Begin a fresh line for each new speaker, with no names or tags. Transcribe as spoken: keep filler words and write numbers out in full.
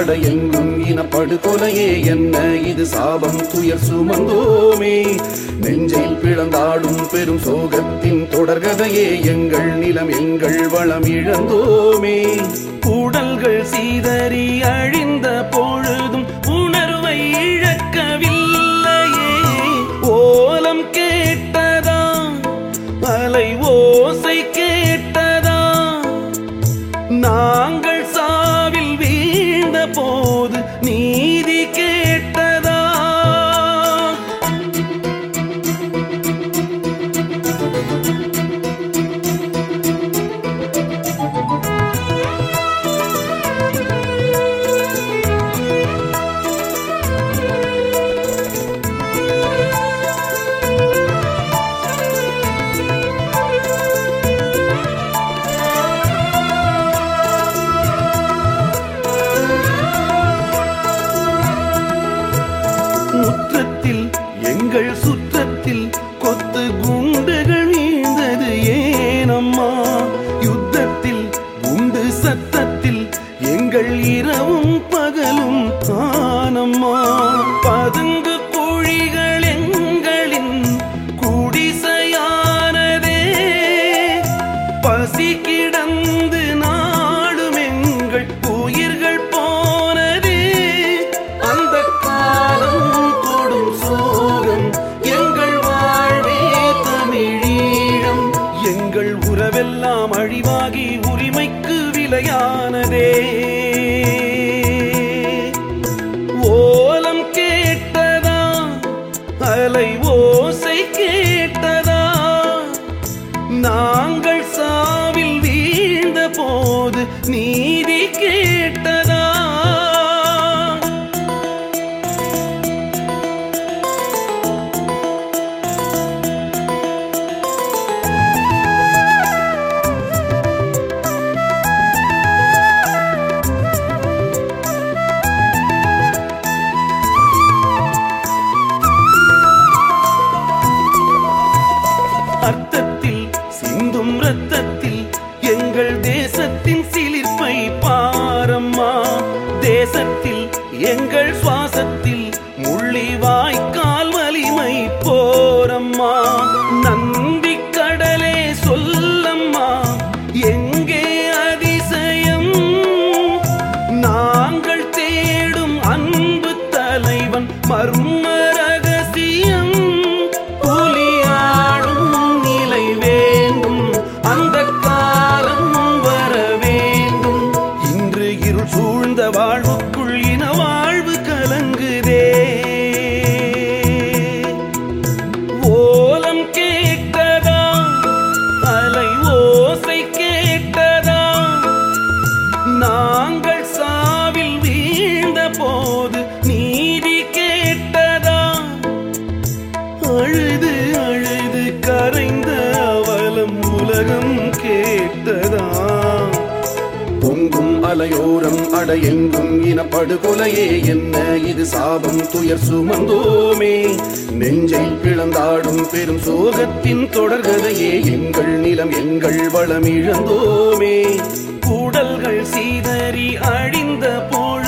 அட எங்கும் இனப்படுகொலையே என்ன இது சாபம் துயர் சுமந்தோமே நெஞ்சில் பிளந்தாடும் பெரும் சோகத்தின் தொடர்கதையே எங்கள் நிலம் எங்கள் வளம் இழந்தோமே
உடல்கள் சீதறி அழிந்த பொழுதும் உணர்வை இழக்கவில்லையே ஓலம் கேட்டதா அலை ஓசை கேட்டதா நாங்கள் சாவில் வீழ்ந்த போது நீதி கேட்டதா முற்றத்தில் எங்கள் சுற்றத்தில் கொத்து குண்டுகள் வீழ்ந்தது ஏனம்மா யுத்தத்தில் குண்டு சத்தத்தில் எங்கள் இரவும் பகலும் ஆனம்மா பதுங்கு குழிகள் எங்களின் குடிசையானதே பசி கிடந்து நாடும் எங்கள் உயிர்கள் போனதே அந்த காலம் கொடும் சோகம் எங்கள் வாழ்வே தமிழீழம் எங்கள் உறவெல்லாம் அழிவாகி உரிமைக்கு விலையானதே ஓலம் கேட்டதா அலை ஓசை கேட்டதா நாங்கள் சாவில் வீழ்ந்த போது நீதி கேட்டதா அர்த்தத்தில் சிந்தும் ரத்தத்தில் எங்கள் தேசத்தின் சிலிர்ப்பை பாரம்மா தேசத்தில் எங்கள் சுவாசத்தில் முள்ளி வாய்க்கால் வலிமை போரம்மா நந்தி கடலே சொல்லம்மா எங்கே அதிசயம் நாங்கள் தேடும் அன்பு தலைவன் மர்ம ரகசியம் புலியாடும் நிலை வேண்டும் அந்த காலம் வர வேண்டும் இன்று இருள் சூழ்ந்த வாழ்வுக்குள் இன வாழ்வு கலங்குதே ஓலம் கேட்டதா அலை ஓசை கேட்டதா நாங்கள் சாவில் வீழ்ந்த போது நீதி கேட்டதா அழுது அழுது கரைந்த அவலம் உலகம் கேட்டதா
பொங்கும் அலையோரம் அட எங்கும் இனப்படுகொலையே என்ன இது சாபம் துயர் சுமந்தோமே நெஞ்சை பிளந்தாடும் பெரும் சோகத்தின் தொடர்கதையே எங்கள் நிலம் எங்கள் வளம் இழந்தோமே
உடல்கள் சீதறி அழிந்த போது